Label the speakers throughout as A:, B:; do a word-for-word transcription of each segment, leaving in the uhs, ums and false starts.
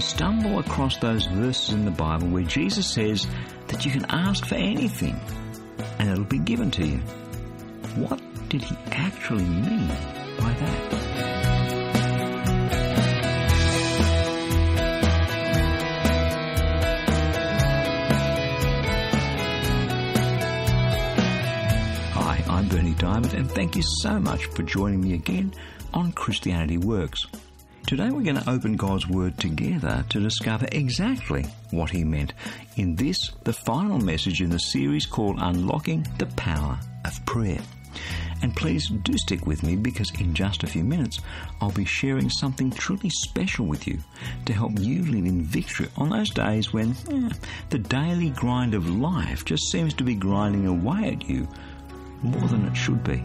A: stumble across those verses in the Bible where Jesus says that you can ask for anything and it'll be given to you. What did he actually mean by that? Hi, I'm Bernie Diamond, and thank you so much for joining me again on Christianity Works. Today we're going to open God's Word together to discover exactly what he meant in this, the final message in the series called Unlocking the Power of Prayer. And please do stick with me, because in just a few minutes I'll be sharing something truly special with you to help you live in victory on those days when eh, the daily grind of life just seems to be grinding away at you more than it should be.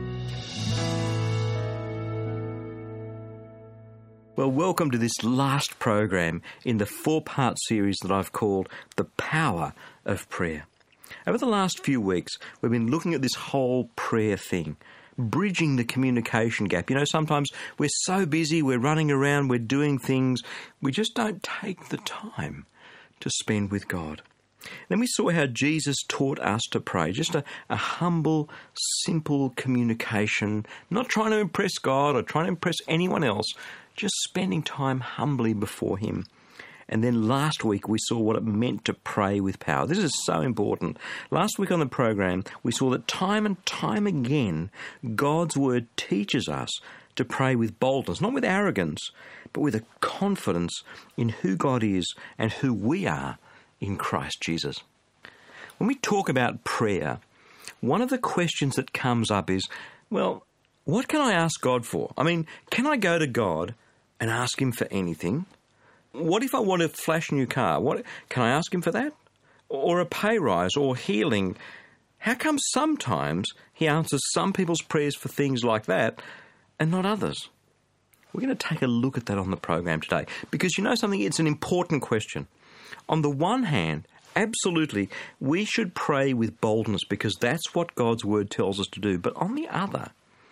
A: Well, welcome to this last program in the four-part series that I've called The Power of Prayer. Over the last few weeks, we've been looking at this whole prayer thing, bridging the communication gap. You know, sometimes we're so busy, we're running around, we're doing things, we just don't take the time to spend with God. Then we saw how Jesus taught us to pray, just a, a humble, simple communication, not trying to impress God or trying to impress anyone else, just spending time humbly before him. And then last week we saw what it meant to pray with power. This is so important. Last week on the program we saw that time and time again God's Word teaches us to pray with boldness, not with arrogance, but with a confidence in who God is and who we are in Christ Jesus. When we talk about prayer, one of the questions that comes up is, well, what can I ask God for? I mean, can I go to God and ask him for anything? What if I want a flash new car? What can I ask him for that? Or a pay rise or healing? How come sometimes he answers some people's prayers for things like that and not others? We're going to take a look at that on the program today, because you know something, it's an important question. On the one hand, absolutely, we should pray with boldness because that's what God's Word tells us to do. But on the other,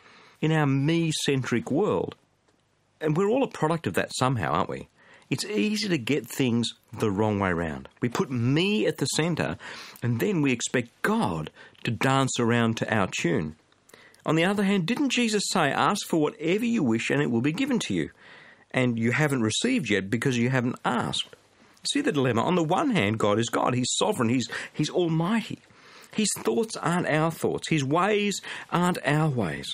A: in our me-centric world, and we're all a product of that somehow, aren't we? It's easy to get things the wrong way round. We put me at the centre, and then we expect God to dance around to our tune. On the other hand, didn't Jesus say, ask for whatever you wish and it will be given to you? And you haven't received yet because you haven't asked. See the dilemma? On the one hand, God is God. He's sovereign. He's, he's almighty. His thoughts aren't our thoughts. His ways aren't our ways.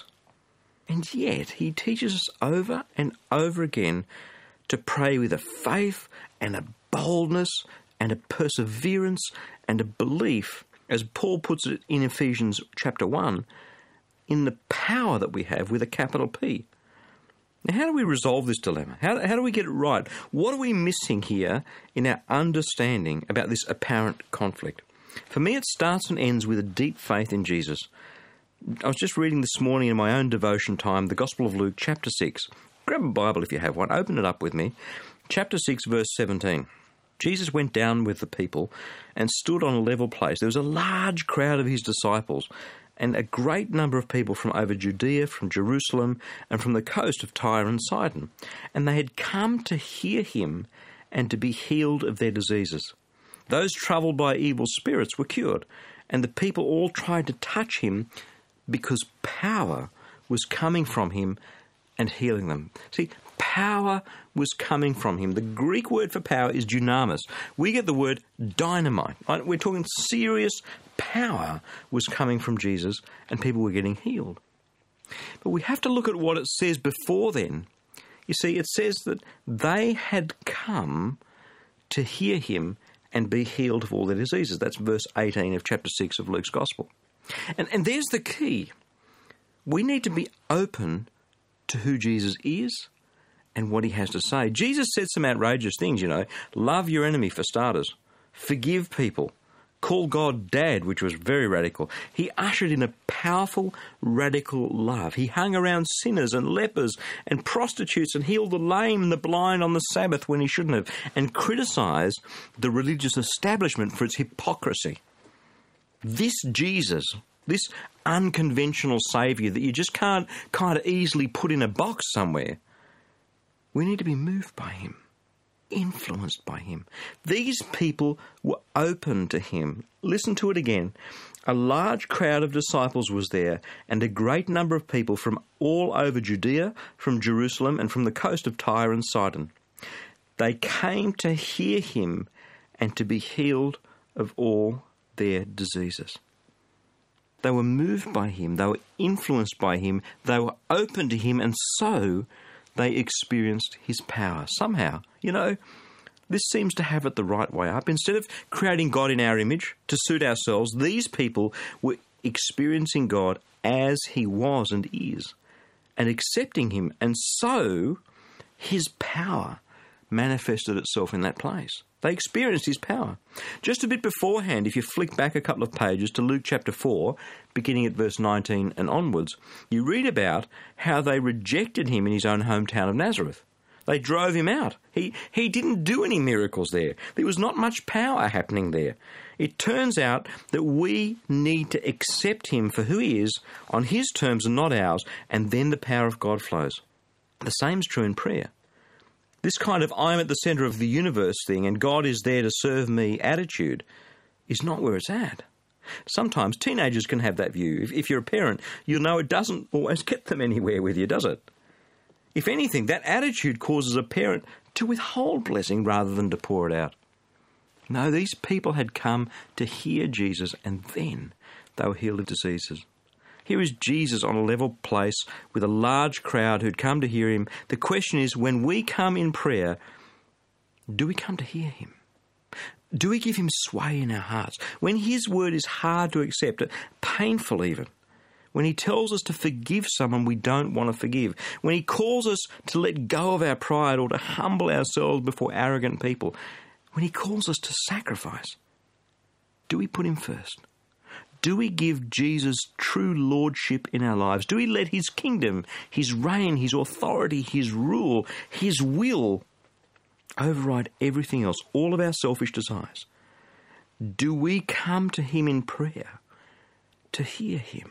A: And yet, he teaches us over and over again to pray with a faith and a boldness and a perseverance and a belief, as Paul puts it in Ephesians chapter one, in the power that we have with a capital P. Now, how do we resolve this dilemma? How, how do we get it right? What are we missing here in our understanding about this apparent conflict? For me, it starts and ends with a deep faith in Jesus. I was just reading this morning in my own devotion time, the Gospel of Luke, chapter six. Grab a Bible if you have one. Open it up with me. Chapter six, verse seventeen. Jesus went down with the people and stood on a level place. There was a large crowd of his disciples and a great number of people from over Judea, from Jerusalem, and from the coast of Tyre and Sidon. And they had come to hear him and to be healed of their diseases. Those troubled by evil spirits were cured, and the people all tried to touch him because power was coming from him and healing them. See, power was coming from him. The Greek word for power is dunamis. We get the word dynamite. Right? We're talking serious power was coming from Jesus and people were getting healed. But we have to look at what it says before then. You see, it says that they had come to hear him and be healed of all their diseases. That's verse eighteen of chapter six of Luke's Gospel. And, and there's the key. We need to be open to who Jesus is and what he has to say. Jesus said some outrageous things, you know. Love your enemy, for starters. Forgive people. Call God Dad, which was very radical. He ushered in a powerful, radical love. He hung around sinners and lepers and prostitutes and healed the lame and the blind on the Sabbath when he shouldn't have, and criticised the religious establishment for its hypocrisy. This Jesus, this unconventional saviour that you just can't kind of easily put in a box somewhere, we need to be moved by him. influenced by him. These people were open to him. Listen to it again. A large crowd of disciples was there, and a great number of people from all over Judea, from Jerusalem, and from the coast of Tyre and Sidon. They came to hear him and to be healed of all their diseases. They were moved by him, they were influenced by him, they were open to him, and so they experienced his power. Somehow, you know, this seems to have it the right way up. Instead of creating God in our image to suit ourselves, these people were experiencing God as he was and is, and accepting him, and so his power manifested itself in that place. They experienced his power. Just a bit beforehand, if you flick back a couple of pages to Luke chapter four, beginning at verse nineteen and onwards, you read about how they rejected him in his own hometown of Nazareth. They drove him out. He, he didn't do any miracles there. There was not much power happening there. It turns out that we need to accept him for who he is, on his terms and not ours, and then the power of God flows. The same is true in prayer. This kind of I'm at the centre of the universe thing and God is there to serve me attitude is not where it's at. Sometimes teenagers can have that view. If, if you're a parent, you'll know it doesn't always get them anywhere with you, does it? If anything, that attitude causes a parent to withhold blessing rather than to pour it out. No, these people had come to hear Jesus and then they were healed of diseases. Here is Jesus on a level place with a large crowd who'd come to hear him. The question is, when we come in prayer, do we come to hear him? Do we give him sway in our hearts? When his word is hard to accept, painful even, when he tells us to forgive someone we don't want to forgive, when he calls us to let go of our pride or to humble ourselves before arrogant people, when he calls us to sacrifice, do we put him first? Do we give Jesus true lordship in our lives? Do we let his kingdom, his reign, his authority, his rule, his will override everything else, all of our selfish desires? Do we come to him in prayer to hear him?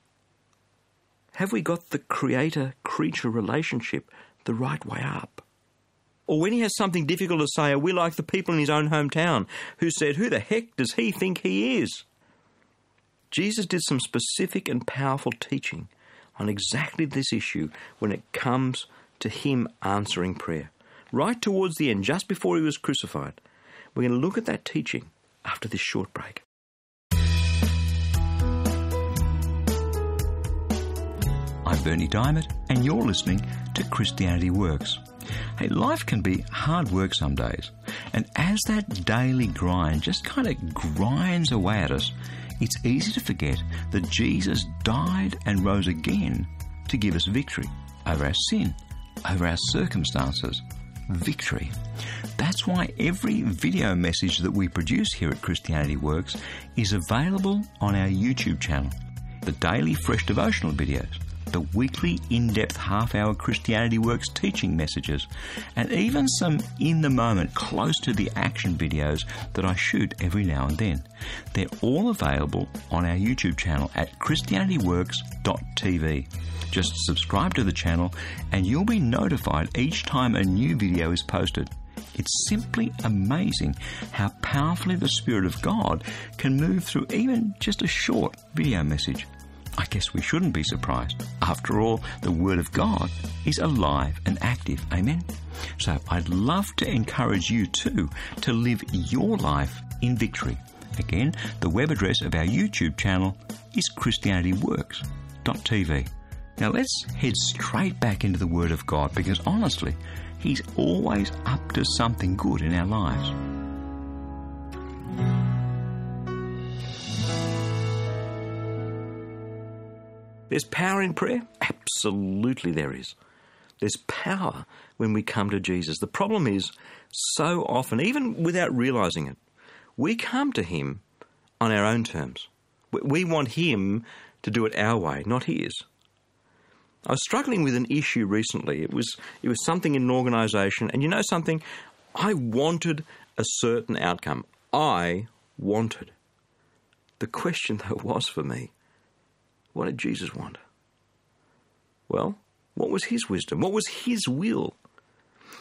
A: Have we got the creator-creature relationship the right way up? Or when he has something difficult to say, are we like the people in his own hometown who said, who the heck does he think he is? Jesus did some specific and powerful teaching on exactly this issue when it comes to him answering prayer. Right towards the end, just before he was crucified. We're going to look at that teaching after this short break.
B: I'm Bernie Diamond, and you're listening to Christianity Works. Hey, life can be hard work some days, and as that daily grind just kind of grinds away at us, it's easy to forget that Jesus died and rose again to give us victory over our sin, over our circumstances. Victory. That's why every video message that we produce here at Christianity Works is available on our YouTube channel. The daily fresh devotional videos, the weekly in-depth half-hour Christianity Works teaching messages, and even some in-the-moment, close-to-the-action videos that I shoot every now and then. They're all available on our YouTube channel at christianity works dot t v. Just subscribe to the channel and you'll be notified each time a new video is posted. It's simply amazing how powerfully the Spirit of God can move through even just a short video message. I guess we shouldn't be surprised. After all, the Word of God is alive and active. Amen? So I'd love to encourage you too to live your life in victory. Again, the web address of our YouTube channel is christianity works dot t v. Now let's head straight back into the Word of God, because honestly, He's always up to something good in our lives.
A: There's power in prayer? Absolutely there is. There's power when we come to Jesus. The problem is, so often, even without realising it, we come to him on our own terms. We want him to do it our way, not his. I was struggling with an issue recently. It was it was something in an organisation, and you know something? I wanted a certain outcome. I wanted. The question, though, was for me, what did Jesus want? Well, what was his wisdom? What was his will?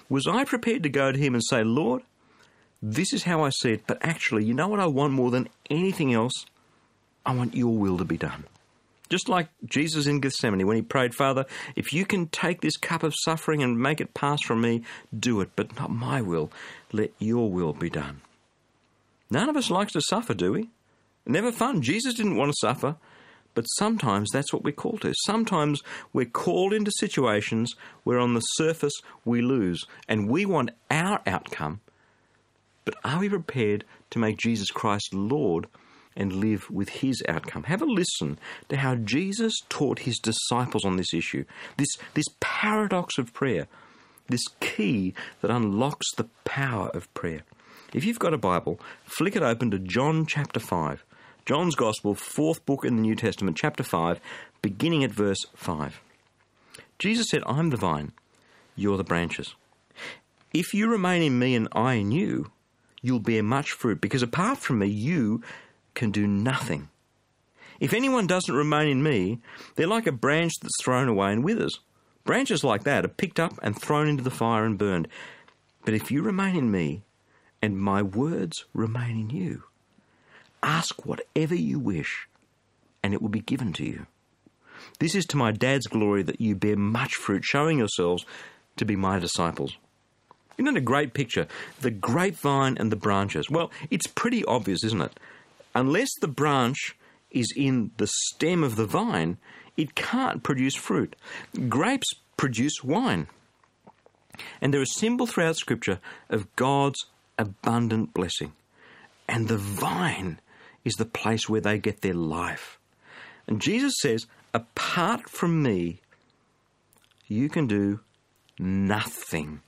A: Was I prepared to go to him and say, Lord, this is how I see it, but actually, you know what I want more than anything else? I want your will to be done. Just like Jesus in Gethsemane when he prayed, Father, if you can take this cup of suffering and make it pass from me, do it, but not my will. Let your will be done. None of us likes to suffer, do we? Never fun. Jesus didn't want to suffer, but sometimes that's what we're called to. Sometimes we're called into situations where on the surface we lose, and we want our outcome, but are we prepared to make Jesus Christ Lord and live with his outcome? Have a listen to how Jesus taught his disciples on this issue, this, this paradox of prayer, this key that unlocks the power of prayer. If you've got a Bible, flick it open to John chapter five. John's Gospel, fourth book in the New Testament, chapter five, beginning at verse five. Jesus said, I'm the vine, you're the branches. If you remain in me and I in you, you'll bear much fruit, because apart from me, you can do nothing. If anyone doesn't remain in me, they're like a branch that's thrown away and withers. Branches like that are picked up and thrown into the fire and burned. But if you remain in me, and my words remain in you, ask whatever you wish, and it will be given to you. This is to my Dad's glory that you bear much fruit, showing yourselves to be my disciples. Isn't it a great picture? The grapevine and the branches. Well, it's pretty obvious, isn't it? Unless the branch is in the stem of the vine, it can't produce fruit. Grapes produce wine. And they're a symbol throughout Scripture of God's abundant blessing. And the vine is the place where they get their life. And Jesus says, apart from me, you can do nothing.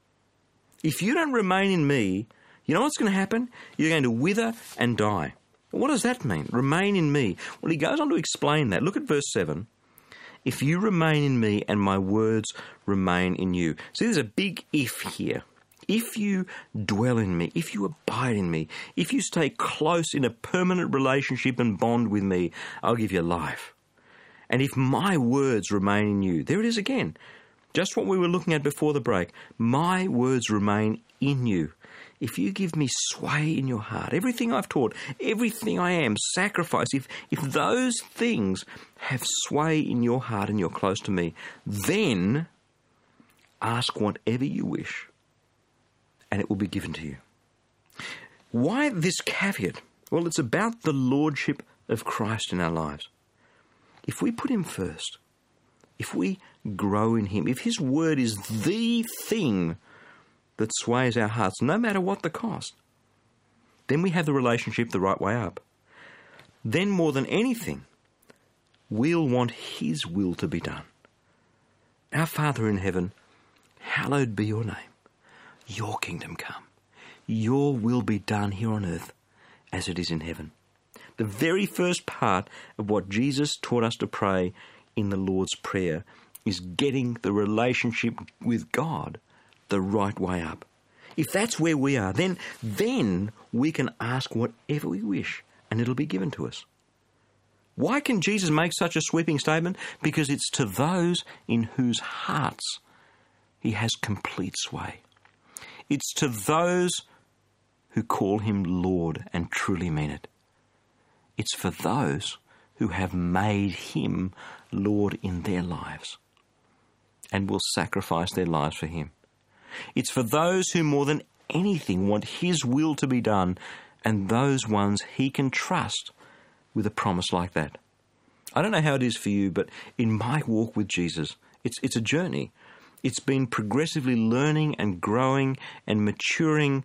A: If you don't remain in me, you know what's going to happen? You're going to wither and die. What does that mean? Remain in me. Well, he goes on to explain that. Look at verse seven. If you remain in me and my words remain in you. See, there's a big if here. If you dwell in me, if you abide in me, if you stay close in a permanent relationship and bond with me, I'll give you life. And if my words remain in you, there it is again. Just what we were looking at before the break. My words remain in you. If you give me sway in your heart, everything I've taught, everything I am, sacrifice, if, if those things have sway in your heart and you're close to me, then ask whatever you wish and it will be given to you. Why this caveat? Well, it's about the lordship of Christ in our lives. If we put him first, if we grow in him, if his word is the thing that sways our hearts, no matter what the cost, then we have the relationship the right way up. Then more than anything, we'll want his will to be done. Our Father in heaven, hallowed be your name. Your kingdom come. Your will be done here on earth as it is in heaven. The very first part of what Jesus taught us to pray in the Lord's Prayer is getting the relationship with God the right way up. If that's where we are, then, then we can ask whatever we wish and it'll be given to us. Why can Jesus make such a sweeping statement? Because it's to those in whose hearts he has complete sway. It's to those who call him Lord and truly mean it. It's for those who have made him Lord in their lives and will sacrifice their lives for him. It's for those who more than anything want his will to be done and those ones he can trust with a promise like that. I don't know how it is for you, but in my walk with Jesus, it's it's a journey. It's been progressively learning and growing and maturing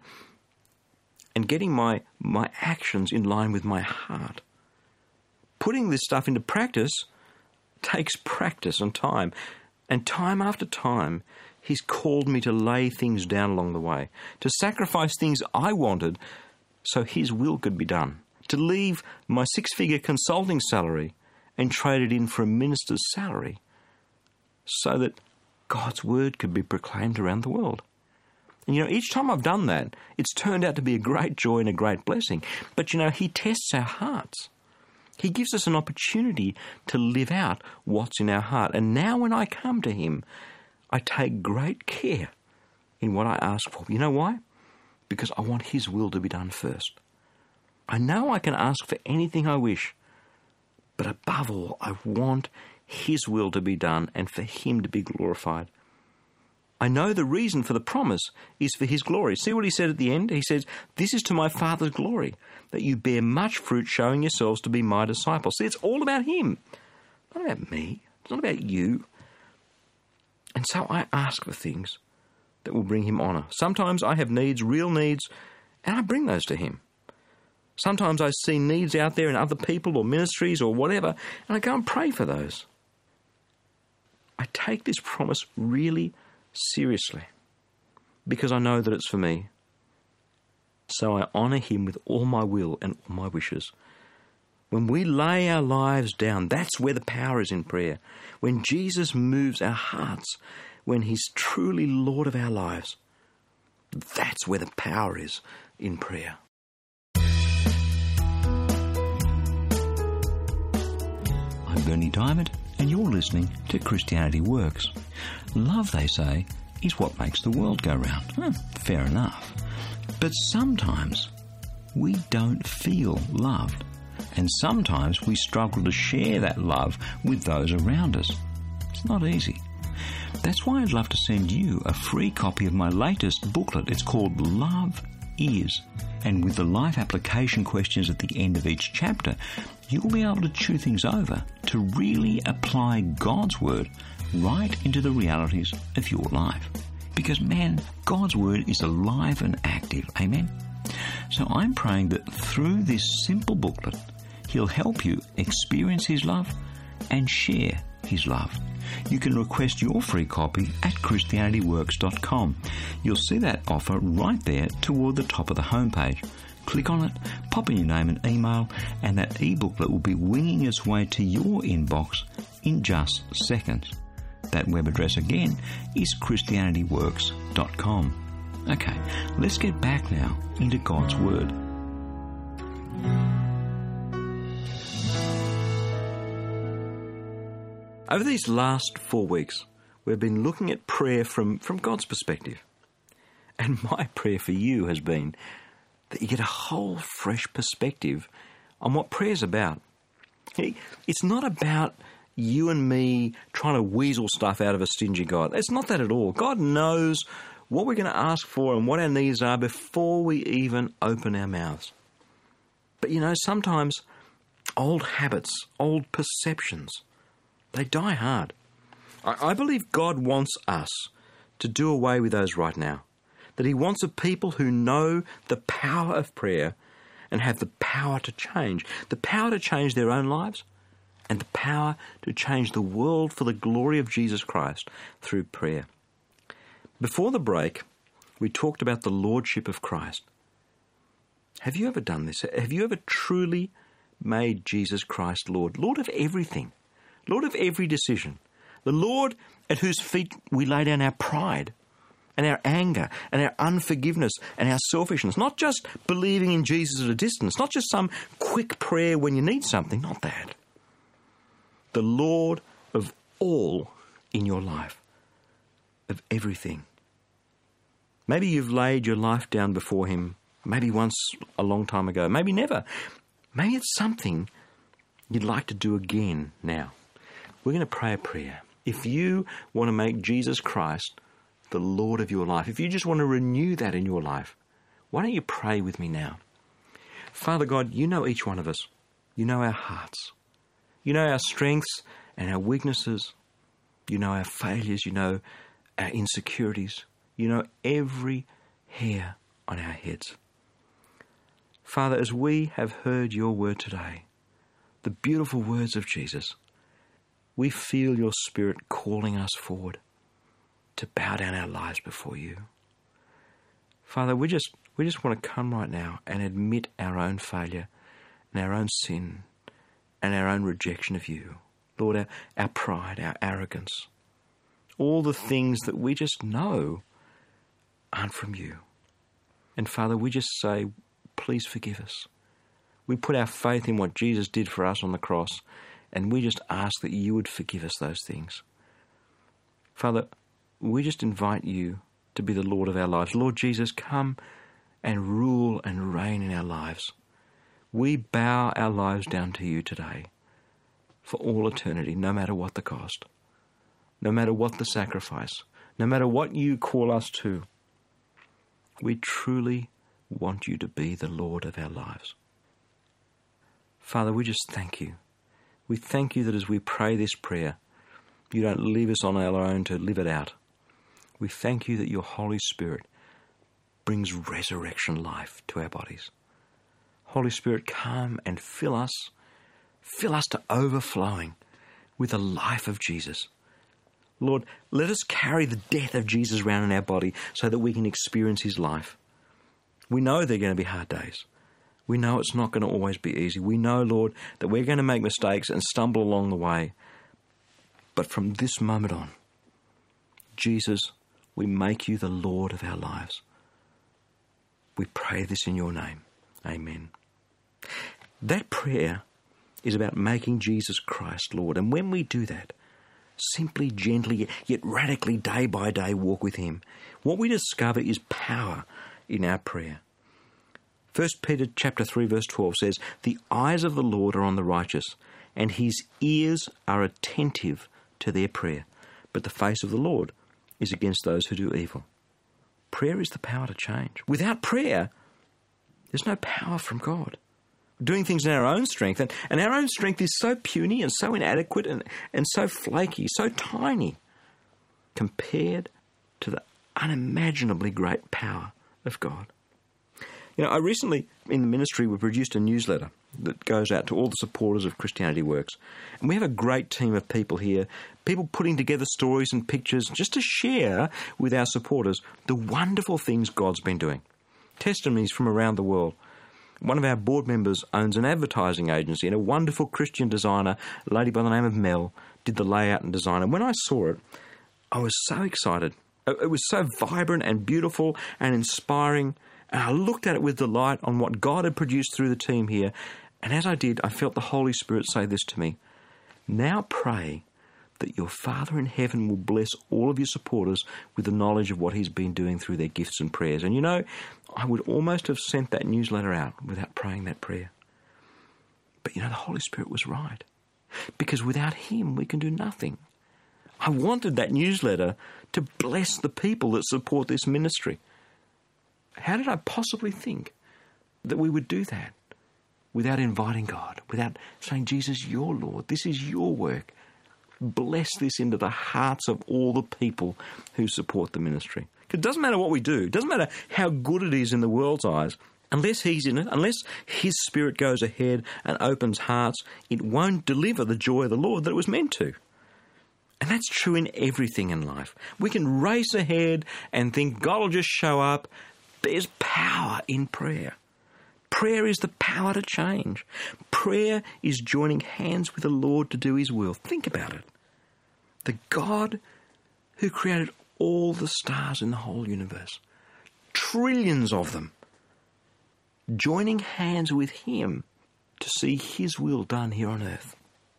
A: and getting my, my actions in line with my heart. Putting this stuff into practice takes practice and time. And time after time, he's called me to lay things down along the way, to sacrifice things I wanted so his will could be done, to leave my six-figure consulting salary and trade it in for a minister's salary so that God's word could be proclaimed around the world. And, you know, each time I've done that, it's turned out to be a great joy and a great blessing. But, you know, he tests our hearts. He gives us an opportunity to live out what's in our heart. And now when I come to him, I take great care in what I ask for. You know why? Because I want His will to be done first. I know I can ask for anything I wish, but above all, I want His will to be done and for Him to be glorified. I know the reason for the promise is for His glory. See what He said at the end? He says, "This is to my Father's glory, that you bear much fruit, showing yourselves to be my disciples." See, it's all about Him, not about me. It's not about you. And so I ask for things that will bring Him honour. Sometimes I have needs, real needs, and I bring those to Him. Sometimes I see needs out there in other people or ministries or whatever, and I go and pray for those. I take this promise really seriously because I know that it's for me. So I honour Him with all my will and all my wishes. When we lay our lives down, that's where the power is in prayer. When Jesus moves our hearts, when He's truly Lord of our lives, that's where the power is in prayer.
B: I'm Bernie Diamond, and you're listening to Christianity Works. Love, they say, is what makes the world go round. Hmm, fair enough. But sometimes we don't feel loved, and sometimes we struggle to share that love with those around us. It's not easy. That's why I'd love to send you a free copy of my latest booklet. It's called Love Is. And with the life application questions at the end of each chapter, you'll be able to chew things over to really apply God's Word right into the realities of your life. Because, man, God's Word is alive and active. Amen? So I'm praying that through this simple booklet, He'll help you experience His love and share His love. You can request your free copy at christianity works dot com. You'll see that offer right there toward the top of the homepage. Click on it, pop in your name and email, and that e-booklet will be winging its way to your inbox in just seconds. That web address again is christianity works dot com. Okay, let's get back now into God's Word.
A: Over these last four weeks, we've been looking at prayer from, from God's perspective. And my prayer for you has been that you get a whole fresh perspective on what prayer's about. It's not about you and me trying to weasel stuff out of a stingy God. It's not that at all. God knows what we're going to ask for and what our needs are before we even open our mouths. But you know, sometimes old habits, old perceptions, they die hard. I, I believe God wants us to do away with those right now. That He wants a people who know the power of prayer and have the power to change. The power to change their own lives and the power to change the world for the glory of Jesus Christ through prayer. Before the break, we talked about the Lordship of Christ. Have you ever done this? Have you ever truly made Jesus Christ Lord? Lord of everything. Lord of every decision. The Lord at whose feet we lay down our pride and our anger and our unforgiveness and our selfishness. Not just believing in Jesus at a distance. Not just some quick prayer when you need something. Not that. The Lord of all in your life. Of everything. Maybe you've laid your life down before Him. Maybe once a long time ago. Maybe never. Maybe it's something you'd like to do again now. We're going to pray a prayer. If you want to make Jesus Christ the Lord of your life, if you just want to renew that in your life, why don't you pray with me now? Father God, you know each one of us. You know our hearts. You know our strengths and our weaknesses. You know our failures. You know our insecurities. You know every hair on our heads. Father, as we have heard your word today, the beautiful words of Jesus, we feel your Spirit calling us forward to bow down our lives before you. Father, we just we just want to come right now and admit our own failure and our own sin and our own rejection of you. Lord, our, our pride, our arrogance, all the things that we just know aren't from you. And Father, we just say, please forgive us. We put our faith in what Jesus did for us on the cross, and we just ask that you would forgive us those things. Father, we just invite you to be the Lord of our lives. Lord Jesus, come and rule and reign in our lives. We bow our lives down to you today for all eternity, no matter what the cost, no matter what the sacrifice, no matter what you call us to. We truly want you to be the Lord of our lives. Father, we just thank you. We thank you that as we pray this prayer, you don't leave us on our own to live it out. We thank you that your Holy Spirit brings resurrection life to our bodies. Holy Spirit, come and fill us, fill us to overflowing with the life of Jesus. Lord, let us carry the death of Jesus around in our body so that we can experience his life. We know they're going to be hard days. We know it's not going to always be easy. We know, Lord, that we're going to make mistakes and stumble along the way. But from this moment on, Jesus, we make you the Lord of our lives. We pray this in your name. Amen. That prayer is about making Jesus Christ Lord. And when we do that, simply, gently, yet radically, day by day, walk with him, what we discover is power in our prayer. First Peter chapter three verse twelve says, "The eyes of the Lord are on the righteous, and his ears are attentive to their prayer. But the face of the Lord is against those who do evil." Prayer is the power to change. Without prayer, there's no power from God. Doing things in our own strength, and, and our own strength is so puny and so inadequate and, and so flaky, so tiny, compared to the unimaginably great power of God. You know, I recently, in the ministry, we produced a newsletter that goes out to all the supporters of Christianity Works. And we have a great team of people here, people putting together stories and pictures just to share with our supporters the wonderful things God's been doing. Testimonies from around the world. One of our board members owns an advertising agency, and a wonderful Christian designer, a lady by the name of Mel, did the layout and design. And when I saw it, I was so excited. It was so vibrant and beautiful and inspiring. And I looked at it with delight on what God had produced through the team here. And as I did, I felt the Holy Spirit say this to me: "Now pray that your Father in heaven will bless all of your supporters with the knowledge of what he's been doing through their gifts and prayers." And you know, I would almost have sent that newsletter out without praying that prayer. But you know, the Holy Spirit was right. Because without him, we can do nothing. I wanted that newsletter to bless the people that support this ministry. How did I possibly think that we would do that without inviting God, without saying, "Jesus, you're Lord, this is your work. Bless this into the hearts of all the people who support the ministry." It doesn't matter what we do. It doesn't matter how good it is in the world's eyes. Unless he's in it, unless his Spirit goes ahead and opens hearts, it won't deliver the joy of the Lord that it was meant to. And that's true in everything in life. We can race ahead and think God will just show up. There's power in prayer. Prayer is the power to change. Prayer is joining hands with the Lord to do his will. Think about it. The God who created all the stars in the whole universe, trillions of them, joining hands with him to see his will done here on earth.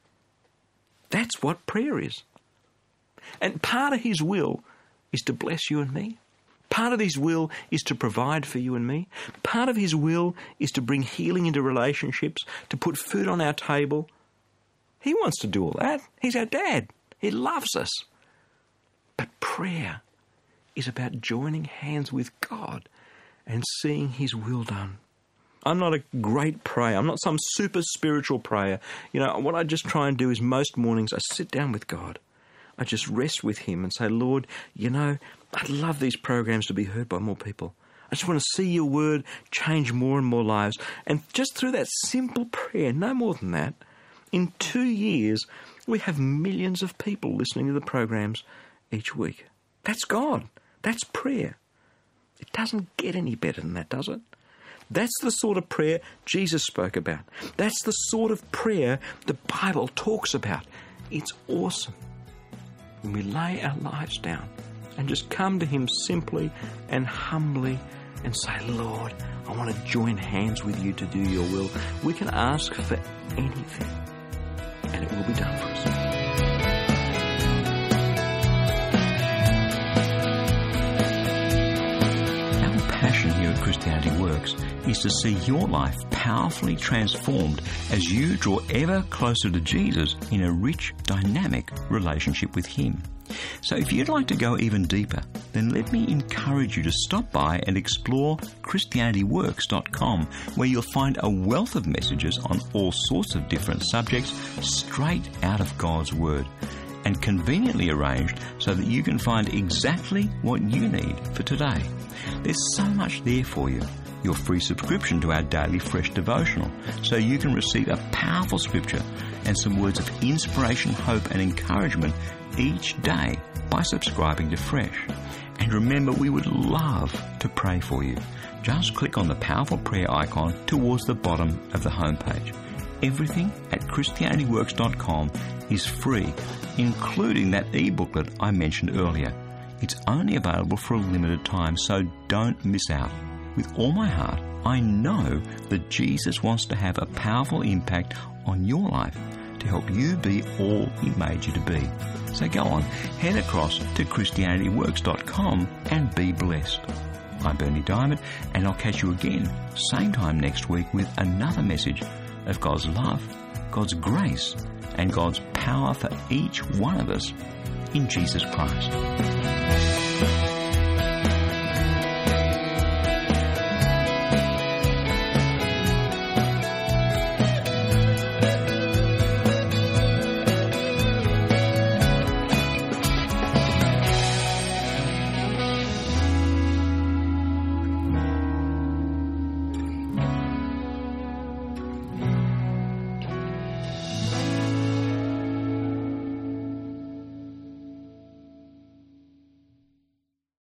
A: That's what prayer is. And part of his will is to bless you and me. Part of his will is to provide for you and me. Part of his will is to bring healing into relationships, to put food on our table. He wants to do all that. He's our dad. He loves us. But prayer is about joining hands with God and seeing his will done. I'm not a great prayer. I'm not some super spiritual prayer. You know, what I just try and do is most mornings I sit down with God. I just rest with him and say, "Lord, you know, I'd love these programs to be heard by more people. I just want to see your word change more and more lives." And just through that simple prayer, no more than that, in two years, we have millions of people listening to the programs each week. That's God. That's prayer. It doesn't get any better than that, does it? That's the sort of prayer Jesus spoke about. That's the sort of prayer the Bible talks about. It's awesome. When we lay our lives down and just come to him simply and humbly and say, "Lord, I want to join hands with you to do your will," we can ask for anything and it will be done for us.
B: Christianity Works is to see your life powerfully transformed as you draw ever closer to Jesus in a rich, dynamic relationship with Him. So if you'd like to go even deeper, then let me encourage you to stop by and explore Christianity Works dot com, where you'll find a wealth of messages on all sorts of different subjects straight out of God's Word, and conveniently arranged so that you can find exactly what you need for today. There's so much there for you. Your free subscription to our daily fresh devotional, so you can receive a powerful scripture and some words of inspiration, hope and encouragement each day by subscribing to Fresh. And remember, we would love to pray for you. Just click on the powerful prayer icon towards the bottom of the homepage. Everything at Christianity Works dot com is free, including that e-booklet I mentioned earlier. It's only available for a limited time, so don't miss out. With all my heart, I know that Jesus wants to have a powerful impact on your life to help you be all He made you to be. So go on, head across to Christianity Works dot com and be blessed. I'm Bernie Diamond, and I'll catch you again, same time next week, with another message of God's love, God's grace, and God's power for each one of us in Jesus Christ.